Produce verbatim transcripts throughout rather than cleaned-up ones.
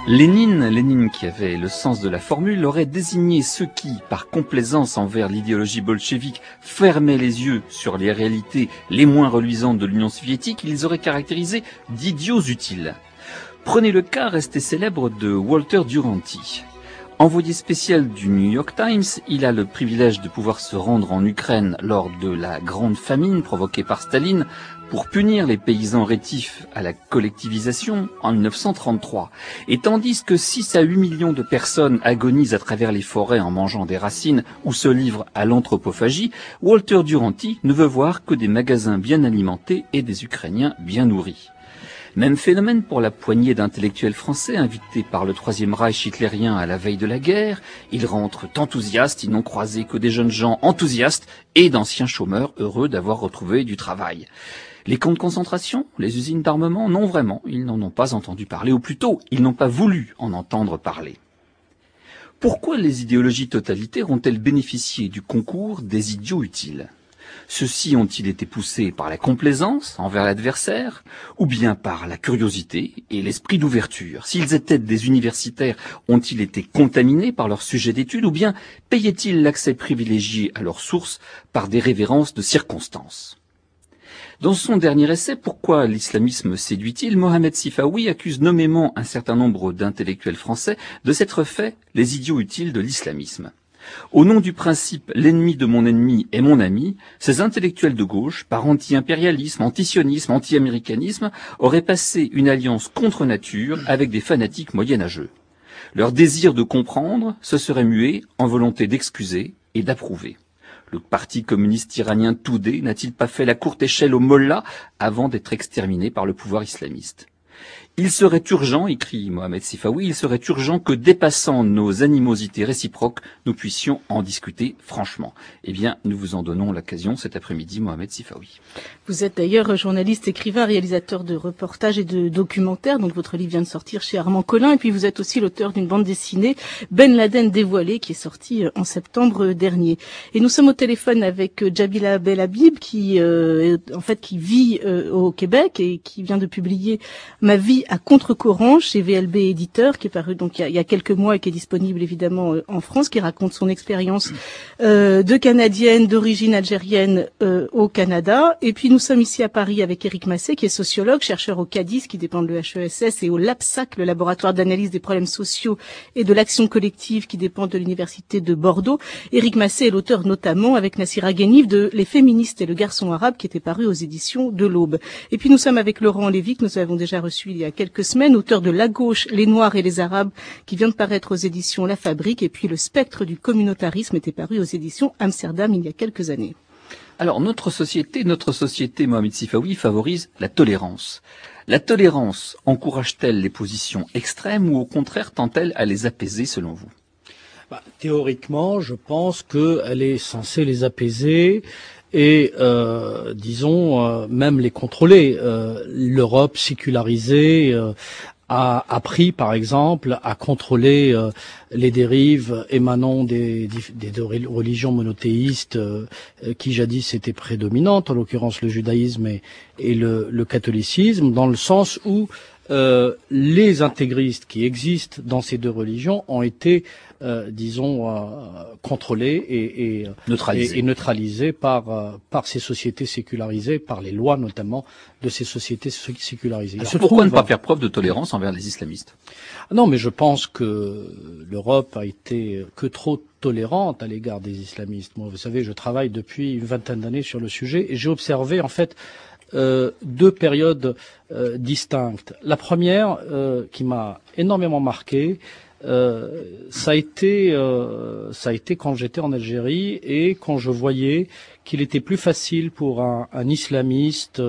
Lénine, Lénine qui avait le sens de la formule, aurait désigné ceux qui, par complaisance envers l'idéologie bolchevique, fermaient les yeux sur les réalités les moins reluisantes de l'Union soviétique, ils auraient caractérisé d'idiots utiles. Prenez le cas resté célèbre de Walter Duranty. Envoyé spécial du New York Times, il a le privilège de pouvoir se rendre en Ukraine lors de la grande famine provoquée par Staline pour punir les paysans rétifs à la collectivisation en mille neuf cent trente-trois. Et tandis que six à huit millions de personnes agonisent à travers les forêts en mangeant des racines ou se livrent à l'anthropophagie, Walter Duranty ne veut voir que des magasins bien alimentés et des Ukrainiens bien nourris. Même phénomène pour la poignée d'intellectuels français invités par le Troisième Reich hitlérien à la veille de la guerre. Ils rentrent enthousiastes, ils n'ont croisé que des jeunes gens enthousiastes et d'anciens chômeurs heureux d'avoir retrouvé du travail. Les camps de concentration, les usines d'armement, non vraiment, ils n'en ont pas entendu parler, ou plutôt, ils n'ont pas voulu en entendre parler. Pourquoi les idéologies totalitaires ont-elles bénéficié du concours des idiots utiles ? Ceux-ci ont-ils été poussés par la complaisance envers l'adversaire, ou bien par la curiosité et l'esprit d'ouverture? S'ils étaient des universitaires, ont-ils été contaminés par leur sujet d'étude, ou bien payaient-ils l'accès privilégié à leurs sources par des révérences de circonstances? Dans son dernier essai, Pourquoi l'islamisme séduit-il?, Mohamed Sifawi accuse nommément un certain nombre d'intellectuels français de s'être fait les idiots utiles de l'islamisme. Au nom du principe « l'ennemi de mon ennemi est mon ami », ces intellectuels de gauche, par anti-impérialisme, anti-sionisme, anti-américanisme, auraient passé une alliance contre nature avec des fanatiques moyenâgeux. Leur désir de comprendre se serait mué en volonté d'excuser et d'approuver. Le parti communiste iranien Toudé n'a-t-il pas fait la courte échelle aux mollahs avant d'être exterminé par le pouvoir islamiste? Il serait urgent, écrit Mohamed Sifawi, il serait urgent que, dépassant nos animosités réciproques, nous puissions en discuter franchement. Eh bien, nous vous en donnons l'occasion cet après-midi, Mohamed Sifawi. Vous êtes d'ailleurs journaliste, écrivain, réalisateur de reportages et de documentaires. Donc votre livre vient de sortir chez Armand Collin. Et puis vous êtes aussi l'auteur d'une bande dessinée, Ben Laden dévoilé, qui est sortie en septembre dernier. Et nous sommes au téléphone avec Djabila Belhabib, qui euh, en fait qui vit euh, au Québec et qui vient de publier Ma vie à contre-courant chez V L B Éditeur, qui est paru donc il y, a, il y a quelques mois et qui est disponible évidemment euh, en France, qui raconte son expérience euh, de Canadienne d'origine algérienne euh, au Canada. Et puis nous sommes ici à Paris avec Éric Massé, qui est sociologue, chercheur au CADIS, qui dépend de l'E H E S S, et au LAPSAC, le laboratoire d'analyse des problèmes sociaux et de l'action collective, qui dépend de l'université de Bordeaux. Éric Massé est l'auteur notamment, avec Nassira Ghenif, de Les féministes et le garçon arabe, qui était paru aux éditions de l'Aube. Et puis nous sommes avec Laurent Lévy, que nous avons déjà reçu il y a quelques semaines, auteur de La gauche, les Noirs et les Arabes, qui vient de paraître aux éditions La Fabrique, et puis Le spectre du communautarisme était paru aux éditions Amsterdam il y a quelques années. Alors, notre société, notre société, Mohamed Sifawi, favorise la tolérance. La tolérance encourage-t-elle les positions extrêmes ou au contraire tend-elle à les apaiser selon vous? Bah, théoriquement, je pense qu'elle est censée les apaiser et, euh, disons, euh, même les contrôler. Euh, L'Europe sécularisée euh, a appris, par exemple, à contrôler euh, les dérives émanant des, des, des religions monothéistes euh, qui jadis étaient prédominantes, en l'occurrence le judaïsme et, et le, le catholicisme, dans le sens où euh, les intégristes qui existent dans ces deux religions ont été Euh, disons, euh, contrôlés et, et, neutralisés. et, et neutralisés par, euh, par ces sociétés sécularisées, par les lois notamment de ces sociétés sécularisées. Alors, pourquoi trouve, ne pas faire preuve de tolérance envers les islamistes? Non, mais je pense que l'Europe a été que trop tolérante à l'égard des islamistes. Moi, vous savez, je travaille depuis une vingtaine d'années sur le sujet et j'ai observé en fait euh, deux périodes euh, distinctes. La première, euh, qui m'a énormément marqué, Euh, ça a été, euh, ça a été quand j'étais en Algérie et quand je voyais qu'il était plus facile pour un, un islamiste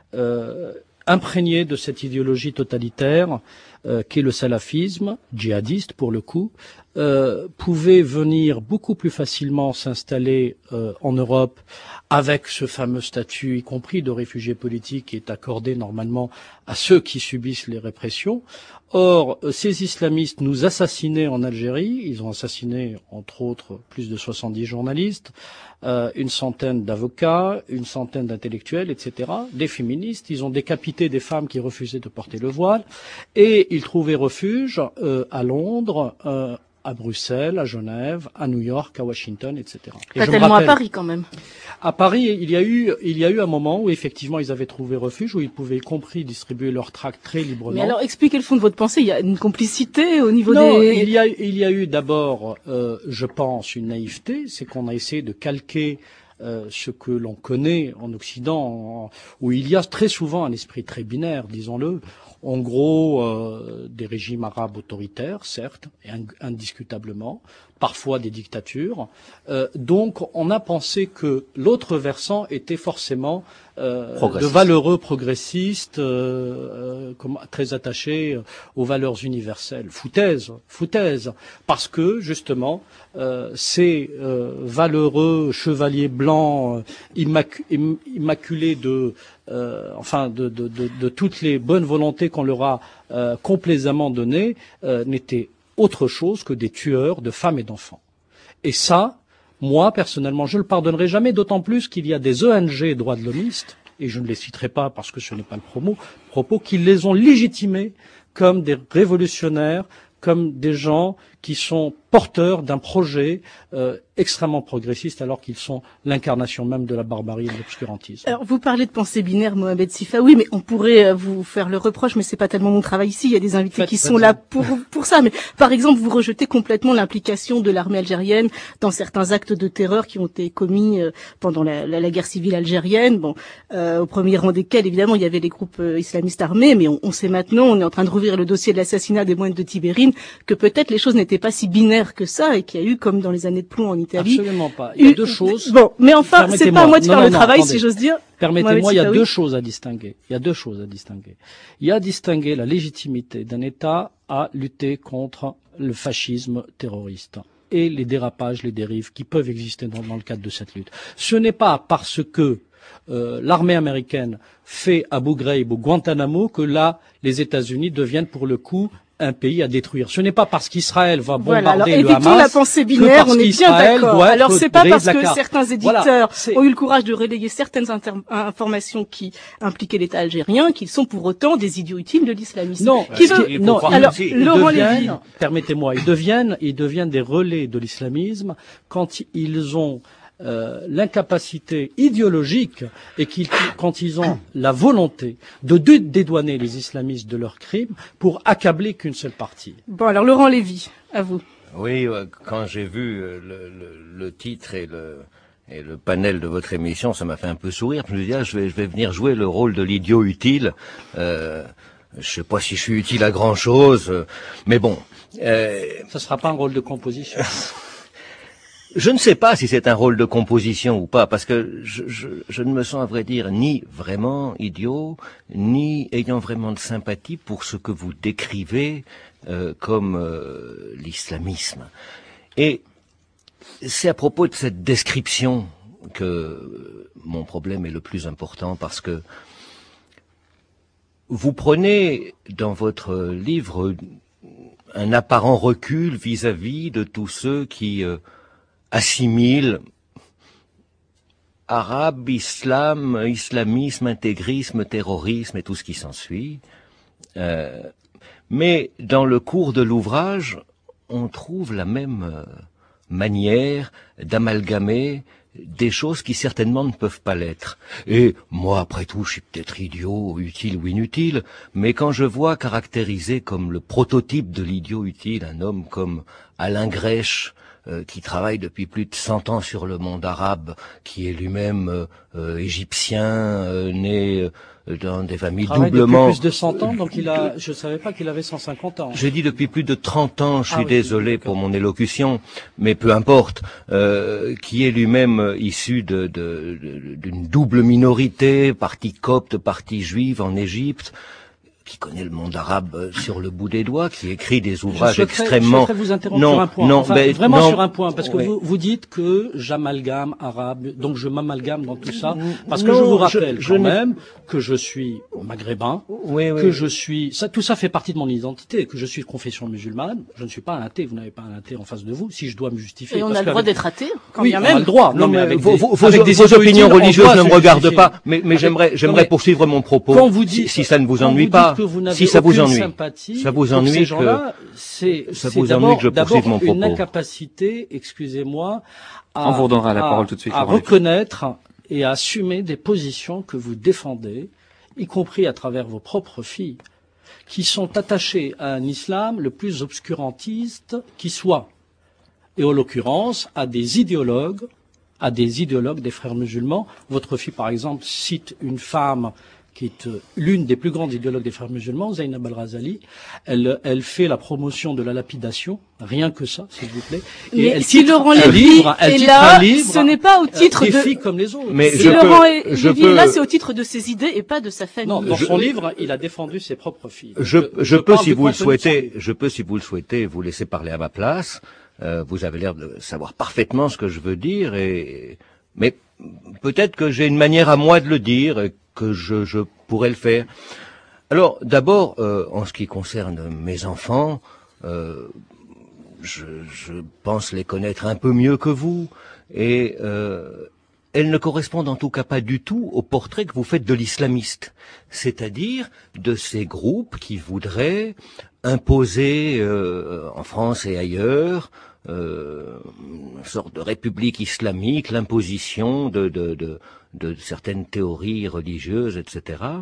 euh, imprégné de cette idéologie totalitaire euh, qu'est le salafisme, djihadiste pour le coup, euh, pouvait venir beaucoup plus facilement s'installer euh, en Europe avec ce fameux statut, y compris de réfugié politique, qui est accordé normalement à ceux qui subissent les répressions. Or, ces islamistes nous assassinaient en Algérie. Ils ont assassiné, entre autres, plus de soixante-dix journalistes, euh, une centaine d'avocats, une centaine d'intellectuels, et cetera. Des féministes. Ils ont décapité des femmes qui refusaient de porter le voile. Et ils trouvaient refuge euh, à Londres, euh, à Bruxelles, à Genève, à New York, à Washington, et cetera. Et pas je tellement me rappelle, à Paris quand même. À Paris, il y a eu, il y a eu un moment où effectivement ils avaient trouvé refuge, où ils pouvaient y compris distribuer leurs tracts très librement. Mais alors, expliquez le fond de votre pensée. Il y a une complicité au niveau non, des... il y a, il y a eu d'abord, euh, je pense, une naïveté, c'est qu'on a essayé de calquer euh, ce que l'on connaît en Occident, en, où il y a très souvent un esprit très binaire, disons-le. En gros, euh, des régimes arabes autoritaires, certes, et indiscutablement, parfois des dictatures. Euh, donc, on a pensé que l'autre versant était forcément euh, de valeureux progressistes, euh, euh, très attachés aux valeurs universelles. Foutaise, foutaise, parce que justement, euh, ces euh, valeureux chevaliers blancs immac immaculés de Euh, enfin de, de, de, de toutes les bonnes volontés qu'on leur a euh, complaisamment données, euh, n'étaient autre chose que des tueurs de femmes et d'enfants. Et ça, moi, personnellement, je ne le pardonnerai jamais, d'autant plus qu'il y a des O N G droits de l'homiste, et je ne les citerai pas parce que ce n'est pas le promo, propos, qui les ont légitimés comme des révolutionnaires, comme des gens qui sont porteurs d'un projet euh, extrêmement progressiste, alors qu'ils sont l'incarnation même de la barbarie et de l'obscurantisme. Alors, vous parlez de pensée binaire, Mohamed Sifaoui, mais on pourrait euh, vous faire le reproche, mais c'est pas tellement mon travail ici. Il y a des invités Faites, qui faites sont ça. là pour pour ça. Mais par exemple, vous rejetez complètement l'implication de l'armée algérienne dans certains actes de terreur qui ont été commis euh, pendant la, la, la guerre civile algérienne. Bon, euh, au premier rang desquels, évidemment, il y avait les groupes euh, islamistes armés, mais on, on sait maintenant, on est en train de rouvrir le dossier de l'assassinat des moines de Tibérine, que peut-être les choses n'étaient pas si binaires que ça, et qu'il y a eu, comme dans les années de plomb en Italie. Absolument pas. Il y a deux choses. Bon, mais enfin, c'est pas à moi de non, faire non, le non, travail, attendez. si j'ose dire. Permettez-moi, il y a Sifaoui. deux choses à distinguer. Il y a deux choses à distinguer. Il y a à distinguer la légitimité d'un État à lutter contre le fascisme terroriste et les dérapages, les dérives qui peuvent exister dans, dans le cadre de cette lutte. Ce n'est pas parce que euh, l'armée américaine fait Abu Ghraib ou Guantanamo que là, les États-Unis deviennent pour le coup un pays à détruire. Ce n'est pas parce qu'Israël va bombarder Voilà, alors, le évitons Hamas la pensée binaire, on est bien d'accord. Alors c'est pas parce que certains éditeurs voilà, ont eu le courage de relayer certaines informations qui impliquaient l'État algérien qu'ils sont pour autant des idiots utiles de l'islamisme. Non, qui veut... non. Alors ils Laurent deviennent, Lévy, permettez-moi, ils deviennent, ils deviennent des relais de l'islamisme quand ils ont Euh, l'incapacité idéologique et qu'ils, quand ils ont la volonté de dédouaner les islamistes de leurs crimes pour accabler qu'une seule partie. Bon, alors Laurent Lévy, à vous. Oui, quand j'ai vu le, le, le titre et le, et le panel de votre émission, ça m'a fait un peu sourire. Je me dis, ah, je vais, je vais venir jouer le rôle de l'idiot utile. Euh, je sais pas si je suis utile à grand chose, mais bon. Euh, ça sera pas un rôle de composition. Je ne sais pas si c'est un rôle de composition ou pas, parce que je, je, je ne me sens à vrai dire ni vraiment idiot, ni ayant vraiment de sympathie pour ce que vous décrivez euh, comme euh, l'islamisme. Et c'est à propos de cette description que mon problème est le plus important, parce que vous prenez dans votre livre un apparent recul vis-à-vis de tous ceux qui euh, assimile arabe, islam, islamisme, intégrisme, terrorisme et tout ce qui s'ensuit. Euh, mais dans le cours de l'ouvrage, on trouve la même euh, manière d'amalgamer des choses qui certainement ne peuvent pas l'être. Et moi, après tout, je suis peut-être idiot, utile ou inutile, mais quand je vois caractérisé comme le prototype de l'idiot utile un homme comme Alain Grèche, Euh, qui travaille depuis plus de cent ans sur le monde arabe, qui est lui-même euh, euh, égyptien, euh, né euh, dans des familles travaille doublement... depuis plus de cent ans, donc il a, je savais pas qu'il avait cent cinquante ans. J'ai dit depuis plus de trente ans, je suis ah, oui, désolé pour mon élocution, mais peu importe, euh, qui est lui-même issu de, de, de, d'une double minorité, partie copte, partie juive en Égypte, qui connaît le monde arabe sur le bout des doigts, qui écrit des ouvrages je souhaiterais, extrêmement... Je voudrais vous interrompre non, sur un point. Non, enfin, ben, vraiment non, sur un point, parce que oui. vous, vous dites que j'amalgame arabe, donc je m'amalgame dans tout ça, parce non, que je vous rappelle je, je quand ne... même que je suis maghrébin, oui, oui. que je suis... Ça, tout ça fait partie de mon identité, que je suis de confession musulmane, je ne suis pas un athée, vous n'avez pas un athée en face de vous, si je dois me justifier. Et on parce a le droit avec... d'être athée, quand oui, bien on même. a le droit. Non, mais avec vos, des, vos, avec vos, des vos opinions religieuses ne me regardent pas, mais, mais avec... j'aimerais, j'aimerais mais, poursuivre mon propos, quand vous dites, si, si ça ne vous ennuie vous pas. que vous n'avez Si ça vous aucune ennuie, sympathie ça vous pour ennuie ces que- gens-là, c'est ça c'est vous ennuie d'abord que je poursuive d'abord mon une propos. incapacité, excusez-moi, à, On vous redonnera la à- parole tout de suite, à Laurent Lévy. reconnaître et à assumer des positions que vous défendez, y compris à travers vos propres filles, qui sont attachées à un islam le plus obscurantiste qui soit, et en l'occurrence à des idéologues, à des idéologues des frères musulmans. Votre fille, par exemple, cite une femme qui est euh, l'une des plus grandes idéologues des frères musulmans, Zainab al-Razali. Elle, elle fait la promotion de la lapidation, rien que ça, s'il vous plaît. Et Mais elle si titre Laurent un Lévy livre, elle est titre là, un livre, ce n'est pas au titre des de... filles comme les autres. Mais Si je Laurent peux- je Lévy est peux- là, c'est au titre de ses idées et pas de sa famille. Non, dans Je- son livre, il a défendu ses propres filles. Je, Donc, je peux, parle si du vous le contenu de son souhaitez, livre. je peux, si vous le souhaitez, vous laisser parler à ma place. Euh, vous avez l'air de savoir parfaitement ce que je veux dire, et mais peut-être que j'ai une manière à moi de le dire et que je, je pourrais le faire. Alors, d'abord, euh, en ce qui concerne mes enfants, euh, je, je pense les connaître un peu mieux que vous, et euh, elles ne correspondent en tout cas pas du tout au portrait que vous faites de l'islamiste, c'est-à-dire de ces groupes qui voudraient imposer euh, en France et ailleurs euh, une sorte de république islamique, l'imposition de, de, de, de certaines théories religieuses, et cetera.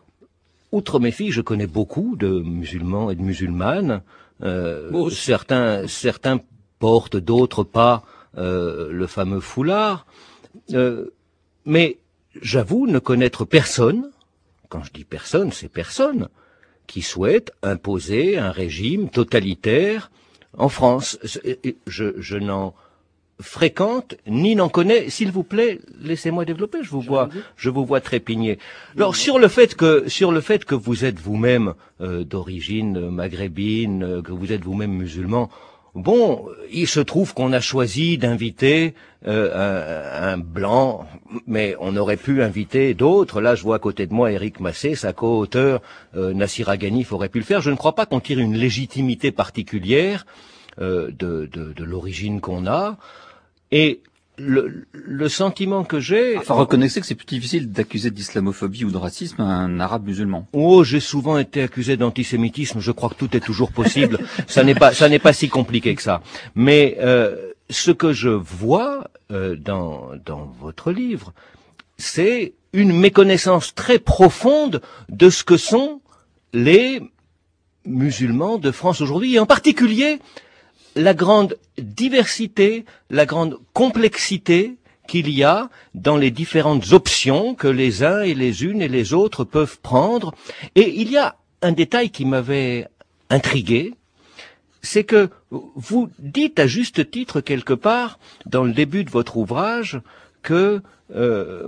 Outre mes filles, je connais beaucoup de musulmans et de musulmanes. Euh, Moi aussi. certains, certains portent, d'autres pas euh, le fameux foulard. Euh, mais j'avoue ne connaître personne, quand je dis personne, c'est personne, qui souhaite imposer un régime totalitaire en France. Je, je n'en fréquente ni n'en connais. S'il vous plaît, laissez-moi développer. Je vous vois, je vous vois trépigner. Alors sur le fait que sur le fait que vous êtes vous-même euh, d'origine maghrébine, euh, que vous êtes vous-même musulman. Bon, il se trouve qu'on a choisi d'inviter euh, un, un blanc, mais on aurait pu inviter d'autres. Là, je vois à côté de moi Éric Massé, sa co-auteur, euh, Nassir Aghanif aurait pu le faire. Je ne crois pas qu'on tire une légitimité particulière euh, de, de, de l'origine qu'on a. Et le, le sentiment que j'ai... Enfin, reconnaissez que c'est plus difficile d'accuser d'islamophobie ou de racisme un arabe musulman. Oh, j'ai souvent été accusé d'antisémitisme. Je crois que tout est toujours possible. ça n'est pas, ça n'est pas si compliqué que ça. Mais euh, ce que je vois euh, dans dans votre livre, c'est une méconnaissance très profonde de ce que sont les musulmans de France aujourd'hui, et en particulier la grande diversité, la grande complexité qu'il y a dans les différentes options que les uns et les unes et les autres peuvent prendre. Et il y a un détail qui m'avait intrigué, c'est que vous dites à juste titre quelque part, dans le début de votre ouvrage, que euh,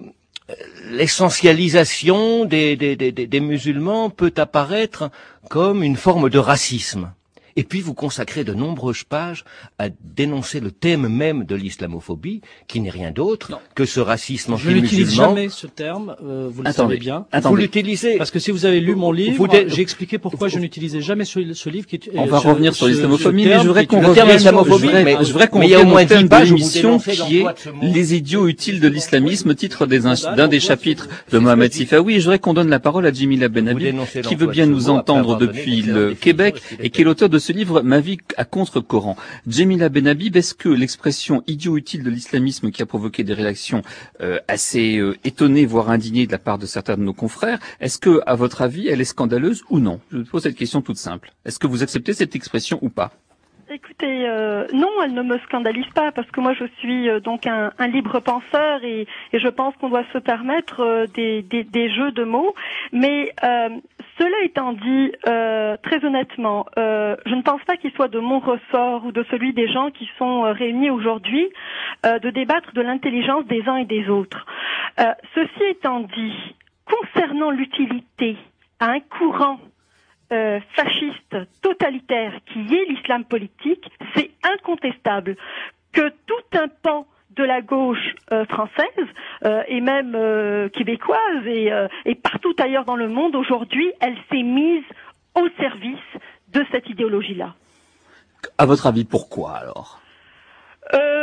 l'essentialisation des, des, des, des musulmans peut apparaître comme une forme de racisme. Et puis vous consacrez de nombreuses pages à dénoncer le thème même de l'islamophobie, qui n'est rien d'autre Non. que ce racisme Je n'utilise anti-musulman. jamais ce terme, euh, vous le Attendez, savez bien. Vous attendez. l'utilisez. Parce que si vous avez lu mon livre, Vous dé- j'ai expliqué pourquoi je n'utilisais jamais ce, ce livre qui est... On euh, va ce- revenir sur ce- l'islamophobie, ce mais je terme voudrais qui est qu'on une Le terme revienne, terme islamophobie, je voudrais, mais- je voudrais qu'on mais il y a au revienne moins au thème dix de pages où vous l'émission dénoncez qui est l'emploi de ce mot. Les idiots utiles de l'islamisme, titre des ins- d'un des chapitres de Mohamed Sifawi. Et je voudrais qu'on donne la parole à Jemila Vous Benabil, dénoncez qui veut l'emploi bien de ce nous mot après entendre avoir donné depuis des le définitions Québec de ce qu'il et était. qui est l'auteur de ce livre Ma vie à contre-courant. Jemila Benhabib, est-ce que l'expression idiot utile de l'islamisme qui a provoqué des réactions euh, assez euh, étonnées, voire indignées de la part de certains de nos confrères, est-ce que, à votre avis, elle est scandaleuse ou non? Je pose cette question toute simple. Est-ce que vous acceptez cette expression ou pas? Écoutez, euh, non, elle ne me scandalise pas parce que moi je suis euh, donc un, un libre penseur et, et je pense qu'on doit se permettre euh, des, des, des jeux de mots. Mais euh, cela étant dit, euh, très honnêtement, euh, je ne pense pas qu'il soit de mon ressort ou de celui des gens qui sont euh, réunis aujourd'hui euh, de débattre de l'intelligence des uns et des autres. Euh, ceci étant dit, concernant l'utilité à un courant Euh, fasciste, totalitaire, qui est l'islam politique, c'est incontestable que tout un pan de la gauche euh, française euh, et même euh, québécoise et, euh, et partout ailleurs dans le monde aujourd'hui, elle s'est mise au service de cette idéologie-là. À votre avis, pourquoi alors? Euh,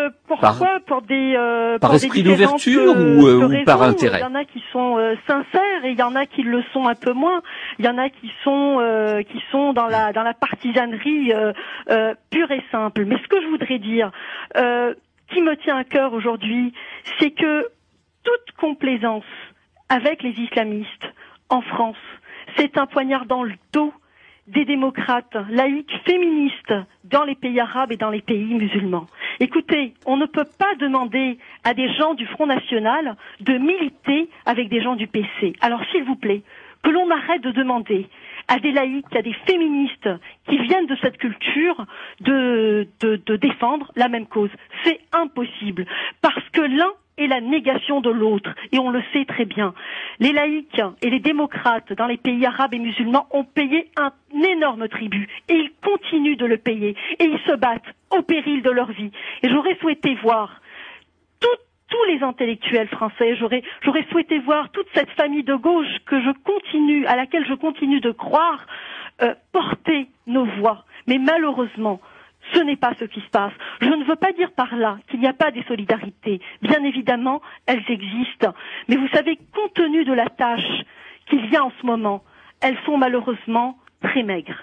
Euh, pourquoi par, pour des euh, par pour esprit des d'ouverture euh, ou, euh, de ou par raison. intérêt? Il y en a qui sont euh, sincères et il y en a qui le sont un peu moins. Il y en a qui sont euh, qui sont dans la dans la partisanerie euh, euh, pure et simple. Mais ce que je voudrais dire, euh, qui me tient à cœur aujourd'hui, c'est que toute complaisance avec les islamistes en France, c'est un poignard dans le dos des démocrates laïcs féministes dans les pays arabes et dans les pays musulmans. Écoutez, on ne peut pas demander à des gens du Front National de militer avec des gens du P C. Alors s'il vous plaît, que l'on arrête de demander à des laïcs, à des féministes qui viennent de cette culture de, de, de défendre la même cause. C'est impossible, parce que l'un est la négation de l'autre, et on le sait très bien. Les laïcs et les démocrates dans les pays arabes et musulmans ont payé un énorme tribut, et ils continuent de le payer, et ils se battent au péril de leur vie. Et j'aurais souhaité voir tout tous les intellectuels français, j'aurais, j'aurais souhaité voir toute cette famille de gauche que je continue, à laquelle je continue de croire, euh, porter nos voix. Mais malheureusement, ce n'est pas ce qui se passe. Je ne veux pas dire par là qu'il n'y a pas des solidarités. Bien évidemment, elles existent. Mais vous savez, compte tenu de la tâche qu'il y a en ce moment, elles sont malheureusement très maigres.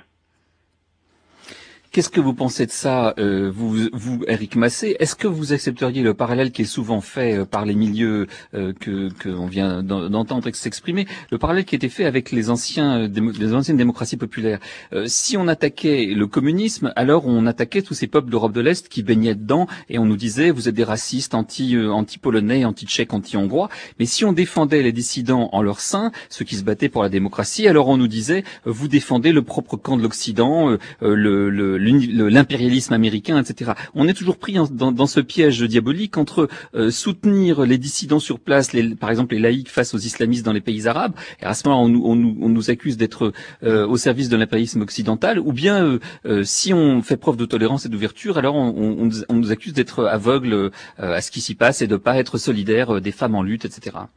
Qu'est-ce que vous pensez de ça, euh, vous, vous, Éric Massé? Est-ce que vous accepteriez le parallèle qui est souvent fait euh, par les milieux euh, que qu'on vient d'entendre s'exprimer, le parallèle qui était fait avec les anciens, euh, démo, les anciennes démocraties populaires? euh, Si on attaquait le communisme, alors on attaquait tous ces peuples d'Europe de l'Est qui baignaient dedans, et on nous disait vous êtes des racistes, anti, euh, anti-polonais, anti-tchèques, anti-hongrois. Mais si on défendait les dissidents en leur sein, ceux qui se battaient pour la démocratie, alors on nous disait euh, vous défendez le propre camp de l'Occident, euh, le, le l'impérialisme américain, et cetera. On est toujours pris en, dans, dans ce piège diabolique entre euh, soutenir les dissidents sur place, les, par exemple les laïcs face aux islamistes dans les pays arabes, et à ce moment-là on nous, on nous, on nous accuse d'être euh, au service de l'impérialisme occidental, ou bien euh, euh, si on fait preuve de tolérance et d'ouverture, alors on, on, on nous accuse d'être aveugle euh, à ce qui s'y passe et de pas être solidaire euh, des femmes en lutte, et cetera.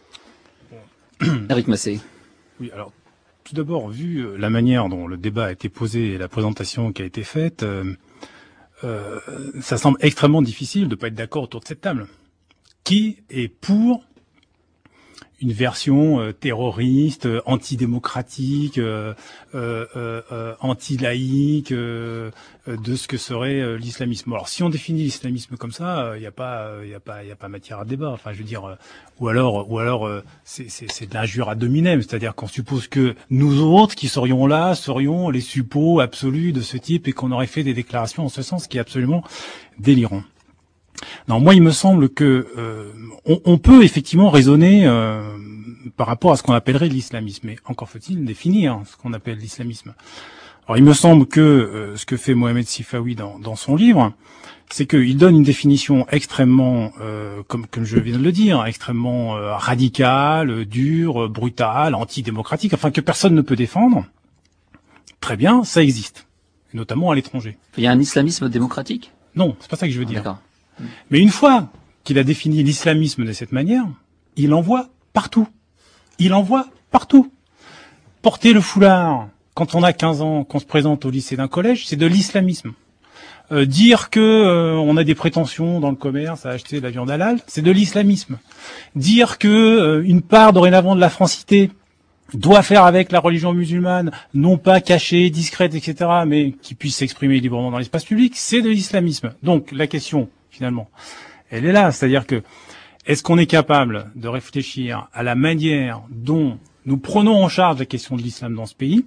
Éric Massé. Oui, alors. Tout d'abord, vu la manière dont le débat a été posé et la présentation qui a été faite, euh, euh, ça semble extrêmement difficile de ne pas être d'accord autour de cette table. Qui est pour une version euh, terroriste, euh, antidémocratique, euh, euh, euh, anti-laïque euh, euh, de ce que serait euh, l'islamisme. Alors, si on définit l'islamisme comme ça, il euh, n'y a pas, il euh, y a pas, il y a pas matière à débat. Enfin, je veux dire, euh, ou alors, ou alors, euh, c'est, c'est, c'est de l'injure ad hominem, c'est-à-dire qu'on suppose que nous autres qui serions là serions les suppôts absolus de ce type et qu'on aurait fait des déclarations en ce sens, qui est absolument délirant. Non, moi, il me semble que euh, on, on peut effectivement raisonner euh, par rapport à ce qu'on appellerait l'islamisme, mais encore faut-il définir ce qu'on appelle l'islamisme. Alors, il me semble que euh, ce que fait Mohamed Sifawi dans, dans son livre, c'est qu'il donne une définition extrêmement, euh, comme, comme je viens de le dire, extrêmement euh, radicale, dure, brutale, antidémocratique, enfin que personne ne peut défendre. Très bien, ça existe, notamment à l'étranger. Il y a un islamisme démocratique ? Non, c'est pas ça que je veux ah, dire. D'accord. Mais une fois qu'il a défini l'islamisme de cette manière, il en voit partout. Il en voit partout. Porter le foulard quand on a quinze ans, qu'on se présente au lycée d'un collège, c'est de l'islamisme. Euh, dire que euh, on a des prétentions dans le commerce à acheter de la viande halal, c'est de l'islamisme. Dire que euh, une part dorénavant de la francité doit faire avec la religion musulmane, non pas cachée, discrète, et cetera, mais qui puisse s'exprimer librement dans l'espace public, c'est de l'islamisme. Donc la question, finalement, elle est là, c'est-à-dire que est-ce qu'on est capable de réfléchir à la manière dont nous prenons en charge la question de l'islam dans ce pays?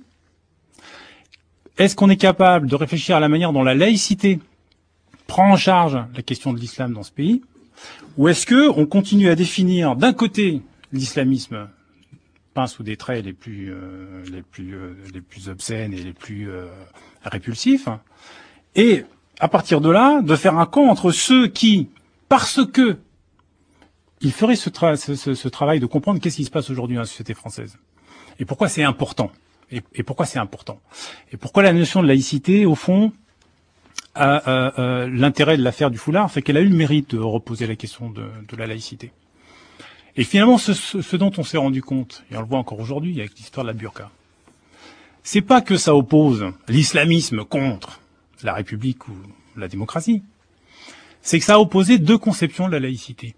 Est-ce qu'on est capable de réfléchir à la manière dont la laïcité prend en charge la question de l'islam dans ce pays? Ou est-ce que on continue à définir d'un côté l'islamisme peint sous des traits les plus euh, les plus euh, les plus obscènes et les plus euh, répulsifs, et à partir de là de faire un camp entre ceux qui, parce que ils feraient ce, tra- ce, ce, ce travail de comprendre qu'est-ce qui se passe aujourd'hui dans la société française et pourquoi c'est important et, et pourquoi c'est important et pourquoi la notion de laïcité au fond a, a, a l'intérêt de l'affaire du foulard, c'est qu'elle a eu le mérite de reposer la question de, de la laïcité. Et finalement, ce, ce, ce dont on s'est rendu compte, et on le voit encore aujourd'hui avec l'histoire de la burqa, c'est pas que ça oppose l'islamisme contre la République ou la démocratie. c'est que ça a opposé deux conceptions de la laïcité.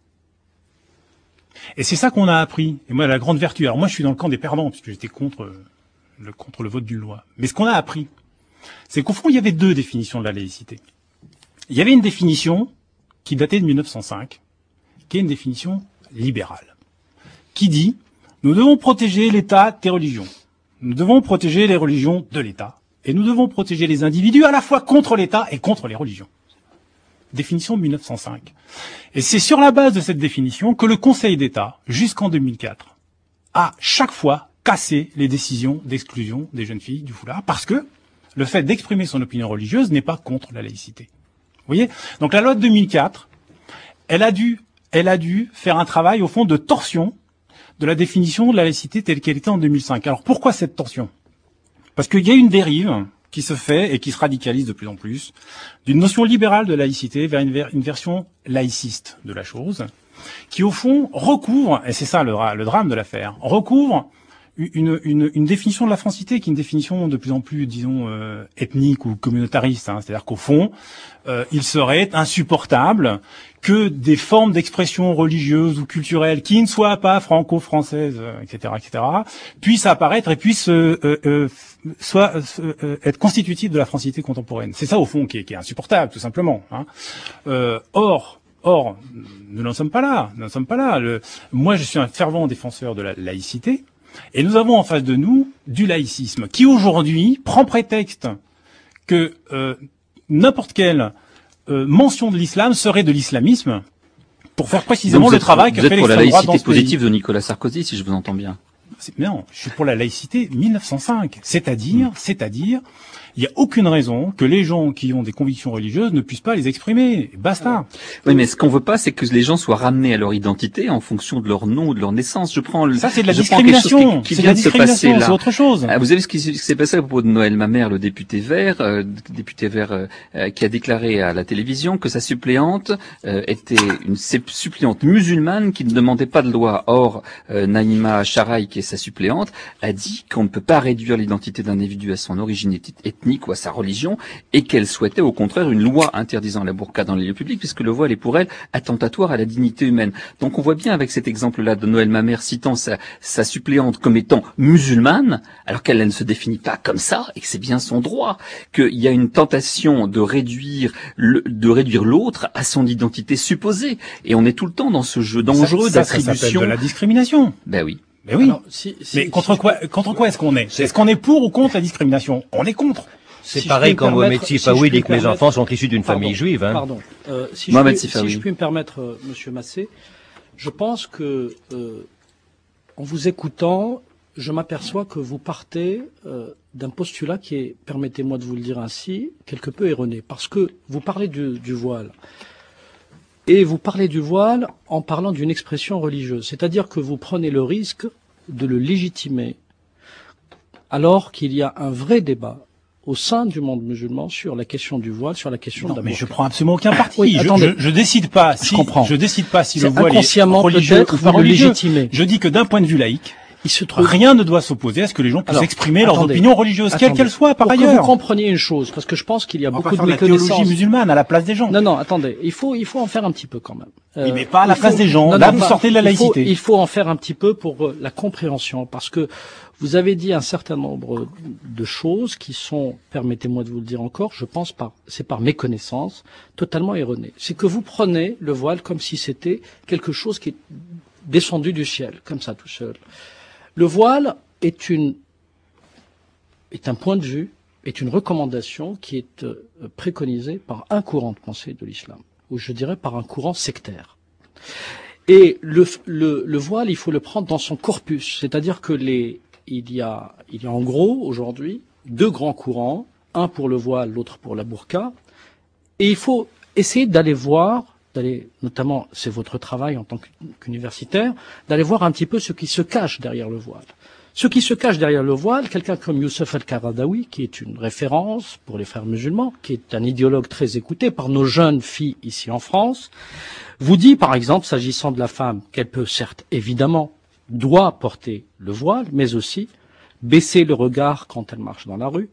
Et c'est ça qu'on a appris. Et moi, la grande vertu. Alors moi, je suis dans le camp des perdants, puisque j'étais contre le, contre le vote d'une loi. Mais ce qu'on a appris, c'est qu'au fond, il y avait deux définitions de la laïcité. Il y avait une définition qui datait de mille neuf cent cinq, qui est une définition libérale, qui dit « Nous devons protéger l'État des religions. Nous devons protéger les religions de l'État. Et nous devons protéger les individus à la fois contre l'État et contre les religions. » Définition de mille neuf cent cinq. Et c'est sur la base de cette définition que le Conseil d'État, jusqu'en deux mille quatre, a chaque fois cassé les décisions d'exclusion des jeunes filles du foulard, parce que le fait d'exprimer son opinion religieuse n'est pas contre la laïcité. Vous voyez ? Donc la loi de deux mille quatre, elle a dû, elle a dû faire un travail, au fond, de torsion de la définition de la laïcité telle qu'elle était en deux mille cinq. Alors pourquoi cette torsion ? Parce qu'il y a une dérive qui se fait et qui se radicalise de plus en plus, d'une notion libérale de laïcité vers une, ver une version laïciste de la chose, qui au fond recouvre, et c'est ça le, le drame de l'affaire, recouvre une, une, une définition de la francité qui est une définition de plus en plus, disons, euh, ethnique ou communautariste. Hein. C'est-à-dire qu'au fond, euh, il serait insupportable que des formes d'expression religieuse ou culturelle qui ne soient pas franco-françaises, et cetera, et cetera, puissent apparaître et puissent euh, euh, soit euh, être constitutives de la francité contemporaine. C'est ça au fond qui est, qui est insupportable, tout simplement. Hein. Euh, or, or, nous n'en sommes pas là. Nous n'en sommes pas là. Le, moi, je suis un fervent défenseur de la laïcité, et nous avons en face de nous du laïcisme qui aujourd'hui prend prétexte que euh, n'importe quelle Euh, mention de l'islam serait de l'islamisme pour faire précisément le travail qu'a fait l'extrême droite dans ce pays. Vous êtes pour la laïcité positive de Nicolas Sarkozy, si je vous entends bien. Non, je suis pour la laïcité mille neuf cent cinq. C'est-à-dire, mmh. c'est-à-dire, il n'y a aucune raison que les gens qui ont des convictions religieuses ne puissent pas les exprimer. Basta. Oui, mais ce qu'on veut pas, c'est que les gens soient ramenés à leur identité en fonction de leur nom ou de leur naissance. Je prends le, ça, c'est de la discrimination. Qui, qui vient de se passer là. C'est autre chose. Ah, vous avez ce qui, ce qui s'est passé à propos de Noël Mamère, le député vert, euh, député vert euh, qui a déclaré à la télévision que sa suppléante euh, était une suppléante musulmane qui ne demandait pas de loi. Or, euh, Naïma Charaï, qui est sa suppléante, a dit qu'on ne peut pas réduire l'identité d'un individu à son origine ethnique ou à sa religion, et qu'elle souhaitait au contraire une loi interdisant la burqa dans les lieux publics, puisque le voile est pour elle attentatoire à la dignité humaine. Donc on voit bien avec cet exemple-là de Noël Mamère citant sa, sa suppléante comme étant musulmane, alors qu'elle ne se définit pas comme ça, et que c'est bien son droit, qu'il y a une tentation de réduire le, de réduire l'autre à son identité supposée. Et on est tout le temps dans ce jeu dangereux d'attribution. Ça s'appelle de la discrimination. Ben oui. Ben oui. Alors, si, si, mais contre si quoi, peux... contre quoi est-ce qu'on est? Est-ce qu'on est pour ou contre la discrimination? On est contre. C'est si pareil quand Mohamed Sifaoui si dit que permettre... mes enfants sont issus d'une famille juive. Hein. Pardon. Euh, si, je peux, si je puis me permettre, euh, Monsieur Massé, je pense que, euh, en vous écoutant, je m'aperçois que vous partez euh, d'un postulat qui est, permettez-moi de vous le dire ainsi, quelque peu erroné, parce que vous parlez du, du voile. Et vous parlez du voile en parlant d'une expression religieuse. C'est-à-dire que vous prenez le risque de le légitimer, alors qu'il y a un vrai débat au sein du monde musulman sur la question du voile, sur la question non, de la mais je prends absolument aucun parti. Oui, je, je, je décide pas si, je comprends. Je décide pas si c'est le voile est religieux ou pas religieux. Je dis que d'un point de vue laïque, il se trouve... rien ne doit s'opposer à ce que les gens puissent Alors, exprimer attendez, leurs opinions religieuses, quelles qu'elles soient, par pour ailleurs. Que vous compreniez une chose, parce que je pense qu'il y a on beaucoup de méconnaissance. La théologie musulmane à la place des gens. Non, non, attendez, il faut, il faut en faire un petit peu quand même. Euh, oui, mais pas à la place faut... des gens. Non, Là, non, vous pas... sortez de la laïcité. Il faut, il faut en faire un petit peu pour euh, la compréhension, parce que vous avez dit un certain nombre de choses qui sont, permettez-moi de vous le dire encore, je pense par, c'est par méconnaissance, totalement erronées. C'est que vous prenez le voile comme si c'était quelque chose qui est descendu du ciel, comme ça tout seul. Le voile est une, est un point de vue, est une recommandation qui est euh, préconisée par un courant de pensée de l'islam, ou je dirais par un courant sectaire. Et le, le, le voile, il faut le prendre dans son corpus, c'est-à-dire que les, il y a, il y a en gros aujourd'hui deux grands courants, un pour le voile, l'autre pour la burqa, et il faut essayer d'aller voir, d'aller, notamment, c'est votre travail en tant qu'universitaire, d'aller voir un petit peu ce qui se cache derrière le voile. Ce qui se cache derrière le voile, quelqu'un comme Youssef El-Qaradawi, qui est une référence pour les frères musulmans, qui est un idéologue très écouté par nos jeunes filles ici en France, vous dit, par exemple, s'agissant de la femme, qu'elle peut certes, évidemment, doit porter le voile, mais aussi baisser le regard quand elle marche dans la rue,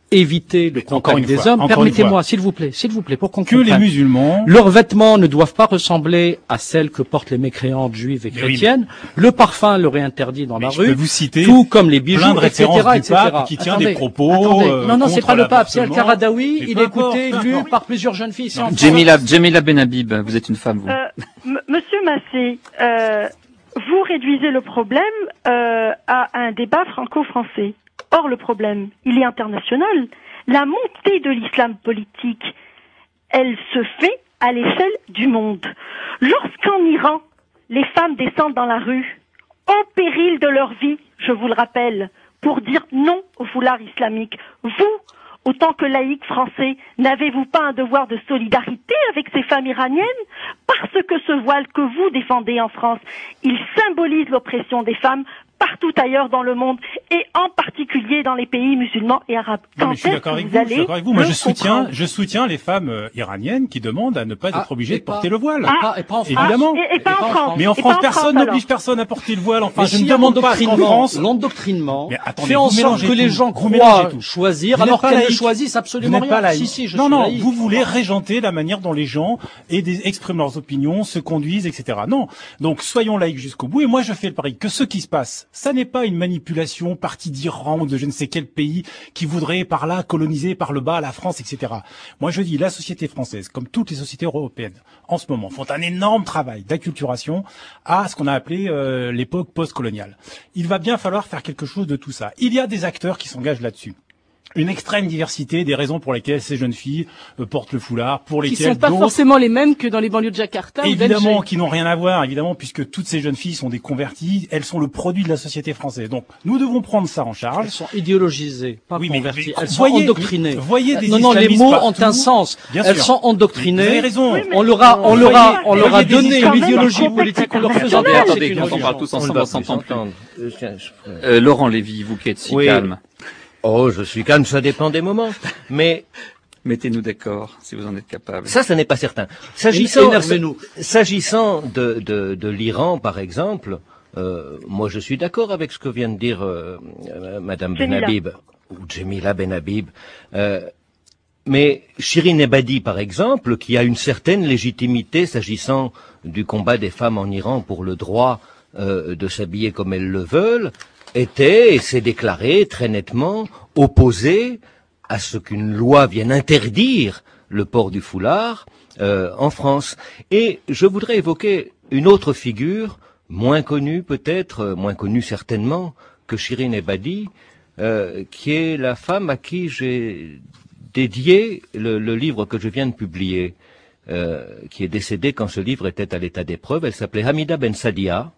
éviter le contact des fois, hommes. Permettez-moi, s'il vous plaît, s'il vous plaît, pour qu'on que comprenne. les musulmans, Leurs vêtements ne doivent pas ressembler à celles que portent les mécréantes juives et Mais oui, chrétiennes. Le parfum leur est interdit dans mais la je rue. peux vous citer Tout comme les bijoux, plein de et cetera, références du et cetera. pape qui tient Attendez, des propos, attendez. euh, non, non, c'est contre pas le pape, c'est l'avortement. Al-Qaradawi. Mais Il peu est écouté, importe, lu non. par plusieurs jeunes filles. C'est en France. Jamila, Jamila Benhabib, vous êtes une femme, vous. Euh, m- Monsieur Massé, euh, vous réduisez le problème euh, à un débat franco-français. Or, le problème, il est international. La montée de l'islam politique, elle se fait à l'échelle du monde. Lorsqu'en Iran, les femmes descendent dans la rue, au péril de leur vie, je vous le rappelle, pour dire non au foulard islamique, vous, autant que laïc français, n'avez-vous pas un devoir de solidarité avec ces femmes iraniennes? Parce que ce voile que vous défendez en France, il symbolise l'oppression des femmes partout ailleurs dans le monde, et en particulier dans les pays musulmans et arabes. Non, Quand mais je suis est-ce d'accord que avec vous vous, je suis allez d'accord avec vous. Moi, le je soutiens, comprendre? je soutiens les femmes euh, iraniennes qui demandent à ne pas Ah, être obligées et de porter pas- le voile. Et pas, et pas en France. Évidemment. Et, et pas en France. Mais en Et pas France, en personne France, n'oblige alors. personne à porter le voile. Enfin, Mais je si ne demande pas qu'en l'endoctrinement, France. l'endoctrinement Mais attendez, fait vous en sorte mélangez que les tout. gens Vous mélangez croient tout. choisir Vous alors n'êtes pas qu'elles ne laïque. choisissent Vous absolument n'êtes pas rien. laïque. Si, si, je non, suis non, laïque. vous voulez régenter la manière dont les gens et des, expriment leurs opinions, se conduisent, et cetera. Non. Donc, soyons laïques jusqu'au bout. Et moi, je fais le pari que ce qui se passe, ça n'est pas une manipulation partie d'Iran ou de je ne sais quel pays qui voudrait par là coloniser par le bas la France, et cetera. Moi, je dis la société française, comme toutes les sociétés européennes, en ce moment, font un énorme travail d'acculturation à ce qu'on a appelé euh, l'époque post-coloniale. Il va bien falloir faire quelque chose de tout ça. Il y a des acteurs qui s'engagent là-dessus. Une extrême diversité des raisons pour lesquelles ces jeunes filles euh, portent le foulard, pour Qui lesquelles sont pas d'autres, forcément les mêmes que dans les banlieues de Jakarta ou évidemment, d'Alger. qui n'ont rien à voir, évidemment, puisque toutes ces jeunes filles sont des converties, elles sont le produit de la société française. Donc, nous devons prendre ça en charge. Elles sont idéologisées, pas Oui, mais- converties. mais Elles sont voyez- endoctrinées. voyez des non, non, les islamistes mots partout. ont un sens. Bien Elles sûr. sont endoctrinées. Vous avez raison. Oui, mais- On leur a, on Vous leur a, voyez- on leur a voyez des donné une islamistes idéologie partout. politique en leur faisant Attendez, croire que attendez, c'est une qu'on parle religion. tous On ne ensemble, va on s'entend plus plus. s'entendre. Euh, tiens, je- Euh, Laurent Lévy, vous qui êtes si Oui. calme, Oh, je suis calme, ça dépend des moments. Mais mettez-nous d'accord, si vous en êtes capable. ça, ça n'est pas certain. S'agissant, Énervez-nous. s'agissant de, de, de l'Iran, par exemple, euh, moi je suis d'accord avec ce que vient de dire euh, euh, Madame Jamila. Benhabib, ou Jamila Benhabib. Euh, mais Shirin Ebadi, par exemple, qui a une certaine légitimité s'agissant du combat des femmes en Iran pour le droit euh, de s'habiller comme elles le veulent, était et s'est déclarée très nettement opposée à ce qu'une loi vienne interdire le port du foulard euh, en France. Et je voudrais évoquer une autre figure, moins connue peut-être, euh, moins connue certainement, que Shirin Ebadi, euh, qui est la femme à qui j'ai dédié le, le livre que je viens de publier, euh, qui est décédée quand ce livre était à l'état d'épreuve. Elle s'appelait Hamida Ben Sadia.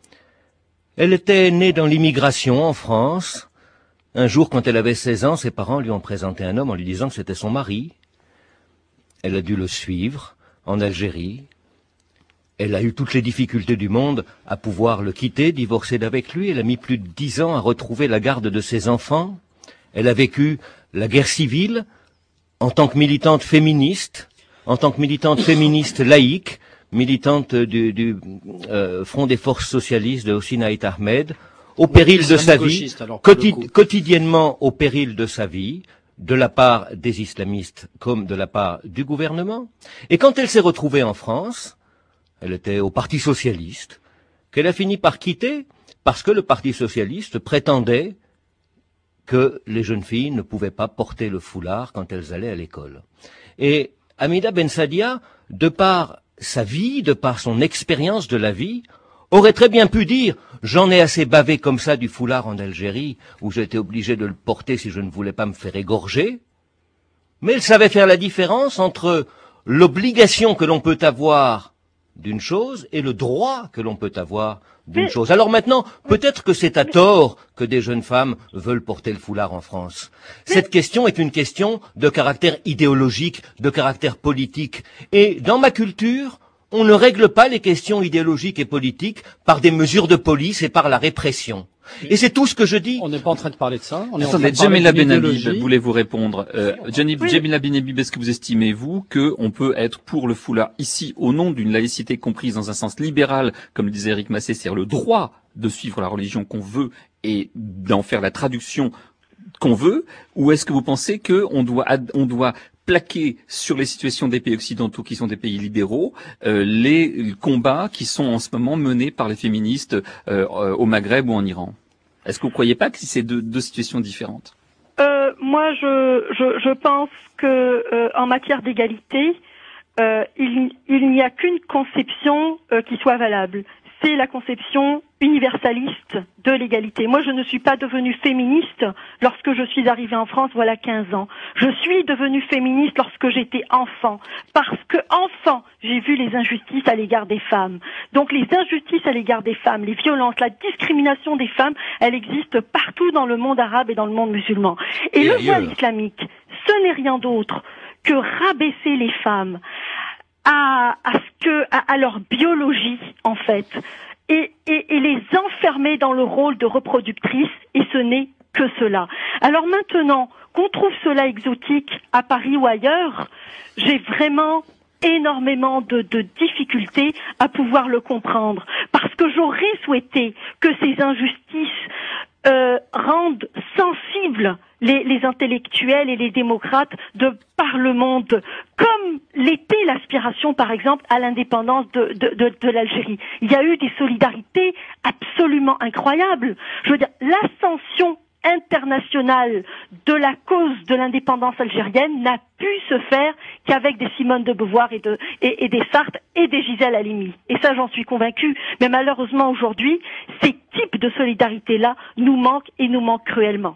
Elle était née dans l'immigration en France. Un jour, quand elle avait seize ans, ses parents lui ont présenté un homme en lui disant que c'était son mari. Elle a dû le suivre en Algérie. Elle a eu toutes les difficultés du monde à pouvoir le quitter, divorcer d'avec lui. Elle a mis plus de dix ans à retrouver la garde de ses enfants. Elle a vécu la guerre civile en tant que militante féministe, en tant que militante féministe laïque, militante du, du euh, Front des forces socialistes de Hosni Aït Ahmed, au péril de sa vie, Islamo-gauchiste, alors, pour le quotid- coup. quotidiennement au péril de sa vie, de la part des islamistes comme de la part du gouvernement. Et quand elle s'est retrouvée en France, elle était au Parti socialiste, qu'elle a fini par quitter parce que le Parti socialiste prétendait que les jeunes filles ne pouvaient pas porter le foulard quand elles allaient à l'école. Et Hamida Ben Sadia, de par sa vie, de par son expérience de la vie, aurait très bien pu dire « J'en ai assez bavé comme ça du foulard en Algérie, où j'étais obligé de le porter si je ne voulais pas me faire égorger. » Mais elle savait faire la différence entre l'obligation que l'on peut avoir d'une chose et le droit que l'on peut avoir d'une Mais- chose. Alors maintenant, peut-être que c'est à tort que des jeunes femmes veulent porter le foulard en France. Cette question est une question de caractère idéologique, de caractère politique. Et dans ma culture, on ne règle pas les questions idéologiques et politiques par des mesures de police et par la répression. Et c'est tout ce que je dis. On n'est pas en train de parler de ça. On est en train Attendez, de parler Jamila d'une Benhabib, idéologie. voulez-vous répondre euh, Jani- Oui. Jamila Benhabib, est-ce que vous estimez, vous, qu'on peut être pour le foulard ici, au nom d'une laïcité comprise dans un sens libéral, comme le disait Eric Massé, c'est-à-dire le droit de suivre la religion qu'on veut et d'en faire la traduction qu'on veut, ou est-ce que vous pensez que on doit on doit plaquer sur les situations des pays occidentaux qui sont des pays libéraux euh, les combats qui sont en ce moment menés par les féministes euh, au Maghreb ou en Iran? Est-ce que vous ne croyez pas que c'est deux, deux situations différentes? euh, Moi, je, je, je pense que euh, en matière d'égalité, euh, il, il n'y a qu'une conception euh, qui soit valable. C'est la conception universaliste de l'égalité. Moi, je ne suis pas devenue féministe lorsque je suis arrivée en France, voilà quinze ans. Je suis devenue féministe lorsque j'étais enfant. Parce que, enfant, j'ai vu les injustices à l'égard des femmes. Donc, les injustices à l'égard des femmes, les violences, la discrimination des femmes, elle existe partout dans le monde arabe et dans le monde musulman. Et, et le voile islamique, ce n'est rien d'autre que rabaisser les femmes à, à ce que, à, à leur biologie, en fait, et, et, et les enfermer dans le rôle de reproductrice, et ce n'est que cela. Alors maintenant, qu'on trouve cela exotique à Paris ou ailleurs, j'ai vraiment énormément de, de difficultés à pouvoir le comprendre, parce que j'aurais souhaité que ces injustices euh, rendent sensibles les, les intellectuels et les démocrates de par le monde, comme l'était l'aspiration, par exemple, à l'indépendance de, de, de, de l'Algérie. Il y a eu des solidarités absolument incroyables. Je veux dire, l'ascension internationale de la cause de l'indépendance algérienne n'a pu se faire qu'avec des Simone de Beauvoir et, de, et, et des Sartre et des Gisèle Halimi. Et ça, j'en suis convaincue. Mais malheureusement, aujourd'hui, ces types de solidarité-là nous manquent et nous manquent cruellement.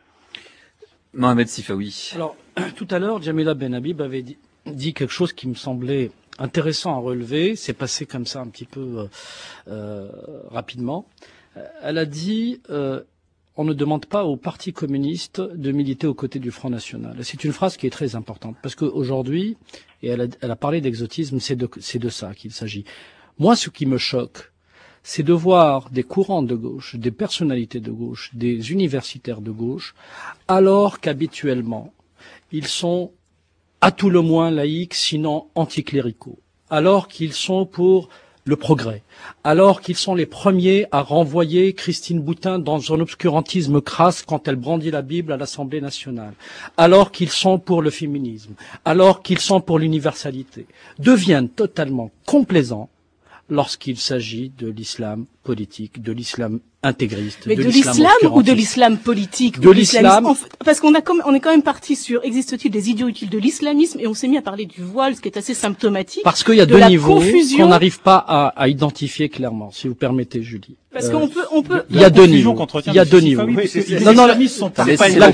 Mohamed Sifawi. Alors, tout à l'heure, Jamila Benhabib avait dit, dit quelque chose qui me semblait intéressant à relever. C'est passé comme ça un petit peu euh, rapidement. Elle a dit euh, on ne demande pas au Parti communiste de militer aux côtés du Front National. C'est une phrase qui est très importante, parce qu'aujourd'hui, et elle a, elle a parlé d'exotisme, c'est de, c'est de ça qu'il s'agit. Moi, ce qui me choque, c'est de voir des courants de gauche, des personnalités de gauche, des universitaires de gauche, alors qu'habituellement, ils sont à tout le moins laïcs, sinon anticléricaux, alors qu'ils sont pour le progrès, alors qu'ils sont les premiers à renvoyer Christine Boutin dans un obscurantisme crasse quand elle brandit la Bible à l'Assemblée nationale, alors qu'ils sont pour le féminisme, alors qu'ils sont pour l'universalité, deviennent totalement complaisants lorsqu'il s'agit de l'islam politique, de l'islam intégriste, mais de, de l'islam l'islam ou de l'islam politique, de l'islam, parce qu'on a comme, on est quand même parti sur existe-t-il des idiots utiles de l'islamisme, et on s'est mis à parler du voile, ce qui est assez symptomatique. Parce qu'il y a deux niveaux qu'on n'arrive pas à, à identifier clairement, si vous permettez, Julie. Parce euh, qu'on peut, on peut. Il y a deux niveaux. Il y a deux niveaux. Non, non, la sont pas. La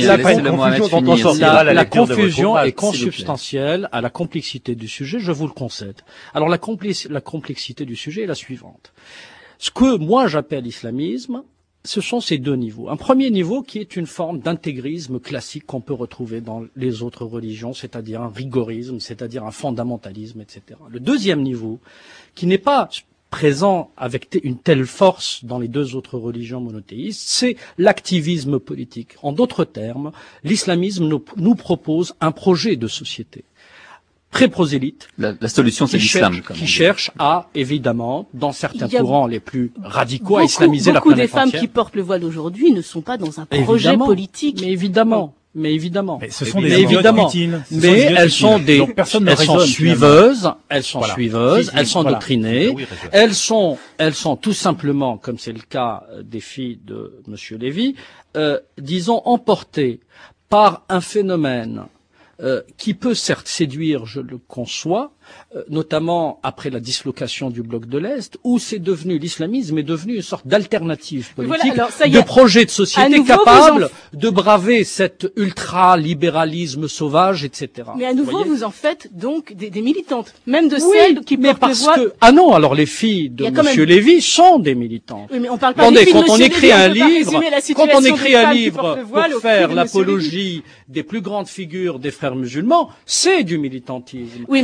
confusion, la confusion est consubstantielle à la complexité du sujet. Je vous le concède. Alors la complexité du sujet est la suivante. Ce que moi j'appelle islamisme, ce sont ces deux niveaux. Un premier niveau qui est une forme d'intégrisme classique qu'on peut retrouver dans les autres religions, c'est-à-dire un rigorisme, c'est-à-dire un fondamentalisme, et cetera. Le deuxième niveau, qui n'est pas présent avec une telle force dans les deux autres religions monothéistes, c'est l'activisme politique. En d'autres termes, l'islamisme nous, nous propose un projet de société très prosélyte. La, la solution, c'est l'islam. Qui cherche à, évidemment, dans certains courants les plus radicaux, beaucoup, à islamiser la planète entière. Beaucoup des femmes qui portent le voile aujourd'hui ne sont pas dans un projet évidemment, politique. Mais évidemment. Mais évidemment, mais ce sont mais des évidemment, utiles. Ce mais sont elles sont des, Donc, personne elles sont suiveuses, finalement. elles sont voilà. suiveuses, si, si, elles sont voilà. doctrinées, oui, elles sont, elles sont tout simplement, comme c'est le cas des filles de Monsieur Lévy, euh, disons emportées par un phénomène euh, qui peut certes séduire, je le conçois, euh, notamment après la dislocation du bloc de l'Est, où c'est devenu, l'islamisme est devenu une sorte d'alternative politique, voilà, alors, de projet de société nouveau, capable en... de braver cet ultra-libéralisme sauvage, et cetera. Mais à nouveau, vous, vous en faites donc des, des militantes, même de oui, celles qui mais portent parce le voile. Que... Ah non, alors les filles de Monsieur même... Lévy sont des militantes. Oui, mais on parle pas Attendez, des filles quand de on Monsieur écrit Lévy, un on livre, quand on écrit un livre pour faire de l'apologie des plus grandes figures des frères musulmans, c'est du militantisme. Oui, mais il s'agit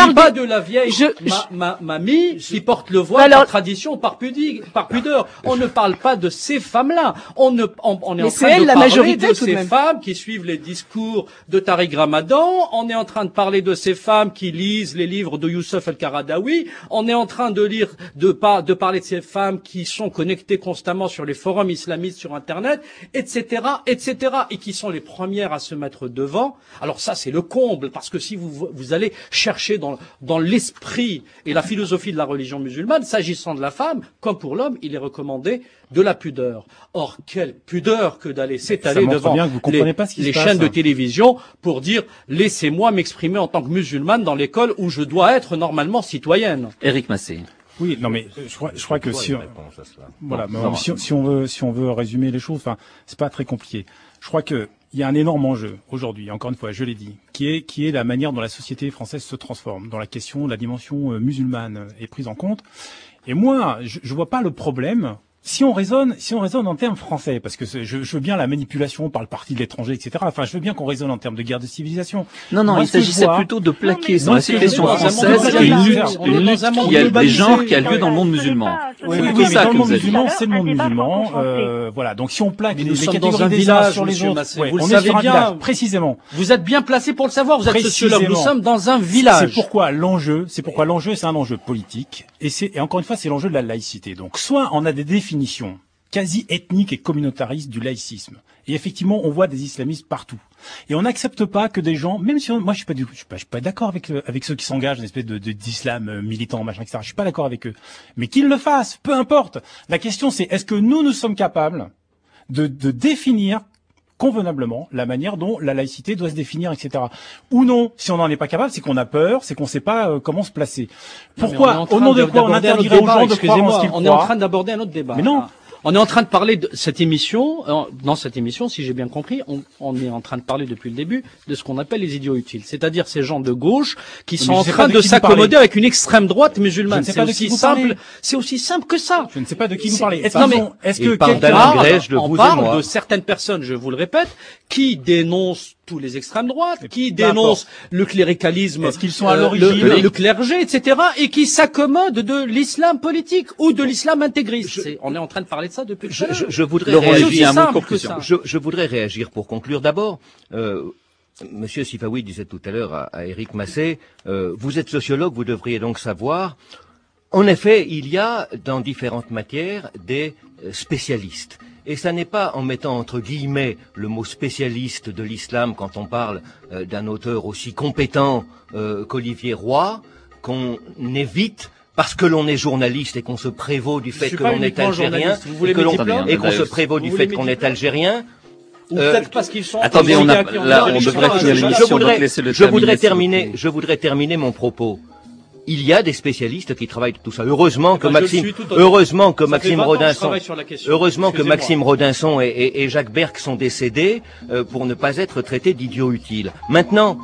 s'agit pas des... de la vieille je, ma, ma, mamie qui porte le voile alors... par tradition, par, pudi, par pudeur. On ne parle pas de ces femmes-là. On, ne, on, on est Mais en train elle, de la parler majorité, de tout ces de même. femmes qui suivent les discours de Tariq Ramadan. On est en train de parler de ces femmes qui lisent les livres de Youssef El-Qaradawi. On est en train de lire, de, pas, de parler de ces femmes qui sont connectées constamment sur les forums islamistes sur Internet, et cetera, et cetera, et qui sont les premières à se mettre devant. Alors ça, c'est le comble, parce que si vous, vous allez chercher dans, dans l'esprit et la philosophie de la religion musulmane, s'agissant de la femme, comme pour l'homme, il est recommandé de la pudeur. Or, quelle pudeur que d'aller s'étaler devant bien que vous comprenez les, pas ce qui les se passe. chaînes de télévision pour dire « laissez-moi m'exprimer en tant que musulmane dans l'école où je dois être normalement citoyenne ». Éric Massé. Oui, non mais je crois, je crois que si, on, réponse à cela. voilà, Non, mais si, si on veut, si on veut résumer les choses, enfin, c'est pas très compliqué. Je crois que il y a un énorme enjeu aujourd'hui, encore une fois, je l'ai dit, qui est qui est la manière dont la société française se transforme, dans la question de la dimension euh, musulmane est prise en compte. Et moi, je, je vois pas le problème. Si on raisonne, si on raisonne en termes français, parce que je, je veux bien la manipulation par le parti de l'étranger, et cetera. Enfin, je veux bien qu'on raisonne en termes de guerre de civilisation. Non, non, Moi, il ce que je s'agissait vois- plutôt de plaquer Non, dans la ce que je situation vois, française c'est un une monde lutte, globalisé. une lutte Dans un monde qui a des globalisé. genres qui a lieu dans le monde Ce n'est musulman. pas- ce Oui, n'est oui, pas oui, ça mais que dans le vous monde avez dit. musulman, c'est le Un monde débat musulman. franco-français. Euh, voilà. Donc si on plaque Mais les, nous les sommes dans catégories un des uns village, sur les monsieur autres, Massé. ouais, Vous le on est savez sur un bien. village, précisément. Vous êtes bien placé pour le savoir, vous êtes sociologue. Nous Précisément. sommes dans un village. C'est pourquoi l'enjeu, c'est pourquoi l'enjeu, c'est un enjeu politique, et c'est, et encore une fois, c'est l'enjeu de la laïcité. Donc, soit on a des définitions quasi ethniques et communautaristes du laïcisme, et effectivement, on voit des islamistes partout. Et on n'accepte pas que des gens, même si on, moi je suis pas, du, je suis pas, je suis pas d'accord avec le, avec ceux qui s'engagent, une espèce de, de d'islam euh, militant, machin, et cetera. Je suis pas d'accord avec eux, mais qu'ils le fassent, peu importe. La question, c'est est-ce que nous, nous sommes capables de, de définir convenablement la manière dont la laïcité doit se définir, et cetera. Ou non, si on n'en est pas capable, c'est qu'on a peur, c'est qu'on sait pas euh, comment se placer. Pourquoi, au nom de quoi on interdirait aux gens de croire en ce qu'ils On est en croient? train d'aborder un autre débat. Mais non. On est en train de parler de cette émission, dans cette émission, si j'ai bien compris, on, on est en train de parler depuis le début de ce qu'on appelle les idiots utiles, c'est-à-dire ces gens de gauche qui sont je en sais train pas de de qui vous s'accommoder parlez. avec une extrême droite musulmane. Je ne sais C'est pas de aussi qui vous parlez. simple, c'est aussi simple que ça. Je ne sais pas de qui vous C'est- parlez. Est-ce non, qu'ils mais- ont- est-ce il que parle quelqu'un- d'Alain parle, Grèche, de on vous et parle moi. de certaines personnes, je vous le répète, qui dénoncent tous les extrêmes droites, qui peu dénoncent le cléricalisme, Est-ce qu'ils sont à euh, l'origine- le, le- le clergé, et cetera, et qui s'accommodent de l'islam politique ou de l'islam intégriste. Je- C'est- on est en train de parler de ça depuis. Je, tout à je, l'heure. je voudrais Laurent C'est Lévy, aussi un mot de simple que conclusion. ça. Je, je voudrais réagir pour conclure. D'abord, euh, Monsieur Sifawi disait tout à l'heure à, à Éric Massé, euh, vous êtes sociologue, vous devriez donc savoir. En effet, il y a dans différentes matières des euh, spécialistes. Et ça n'est pas en mettant entre guillemets le mot spécialiste de l'islam quand on parle euh, d'un auteur aussi compétent euh, qu'Olivier Roy qu'on évite parce que l'on est journaliste et qu'on se prévaut du Je fait suis que pas l'on est uniquement algérien journaliste. Vous voulez et que mes l'on diplômes et qu'on se Vous prévaut du voulez fait mes qu'on est diplômes algérien. Ou Euh, peut-être parce qu'ils sont. Attendez, on a- qui ont- là, qui on ont- devrait qui ont- finir qui ont- l'émission. je voudrais, donc laissez le je voudrais terminer, s'il terminer, vous plaît. je voudrais terminer mon propos. Il y a des spécialistes qui travaillent tout ça. Heureusement que ben, je le Maxime, suis tout autant. heureusement que Ça fait Maxime vingt ans que je Rodinson, travaille sur la question. heureusement que Excusez-moi. Maxime Rodinson et, et- et Jacques Berck sont décédés euh, pour ne pas être traités d'idiots utiles. Maintenant,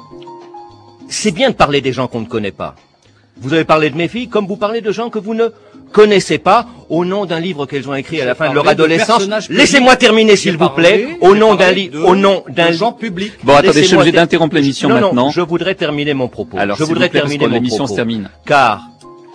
c'est bien de parler des gens qu'on ne connaît pas. Vous avez parlé de mes filles comme vous parlez de gens que vous ne connaissez pas au nom d'un livre qu'elles ont écrit à la fin de leur parlé de adolescence. personnages publics. Laissez-moi terminer, s'il J'ai vous plaît, parlé- au j'ai nom d'un parlé livre, de- au nom d'un de gens publics. Bon, attendez, je suis Laissez-moi obligé ter- d'interrompre l'émission non, maintenant. Non, je voudrais terminer mon propos. Alors, je s'il voudrais vous plaît, parce terminer que mon l'émission propos. se termine. Car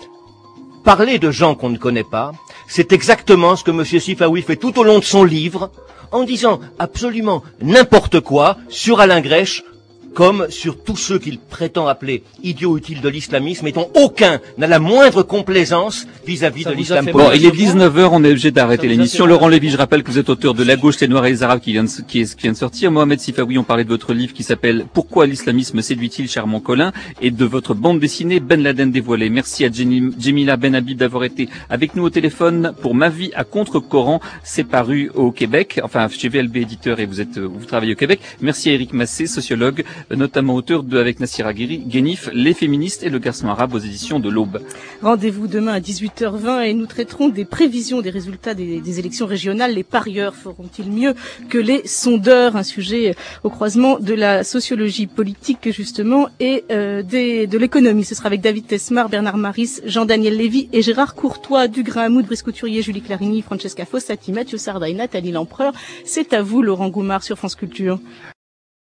parler de gens qu'on ne connaît pas, c'est exactement ce que M. Sifawi fait tout au long de son livre, en disant absolument n'importe quoi sur Alain Grèche, comme sur tous ceux qu'il prétend appeler idiots utiles de l'islamisme, et dont aucun n'a la moindre complaisance vis-à-vis Ça de vous a l'islam fait Bon, politique. il est dix-neuf heures, on est obligé d'arrêter Ça vous a l'émission. fait Laurent mal. Lévy, je rappelle que vous êtes auteur de La gauche, les noirs et les arabes qui vient de, qui, est- qui vient de sortir. Mohamed Sifawi, on parlait de votre livre qui s'appelle Pourquoi l'islamisme séduit-il, cher mon Colin, et de votre bande dessinée Ben Laden dévoilé. Merci à Jenny- Jemila Ben Habib d'avoir été avec nous au téléphone pour Ma vie à contre-Coran. C'est paru au Québec, enfin chez V L B éditeur, et vous êtes, vous travaillez au Québec. Merci à Éric Massé, sociologue, notamment auteur de, avec Nassira Guéri, Guénif, Les féministes et le garçon arabe aux éditions de l'Aube. Rendez-vous demain à dix-huit heures vingt et nous traiterons des prévisions des résultats des, des élections régionales. Les parieurs feront-ils mieux que les sondeurs? Un sujet au croisement de la sociologie politique justement et euh, des, de l'économie. Ce sera avec David Tesmar, Bernard Maris, Jean-Daniel Lévy et Gérard Courtois, Dugrain Hamoud, Brice Couturier, Julie Clarigny, Francesca Fossati, Mathieu Sarda et Nathalie Lempereur. C'est à vous Laurent Goumard sur France Culture.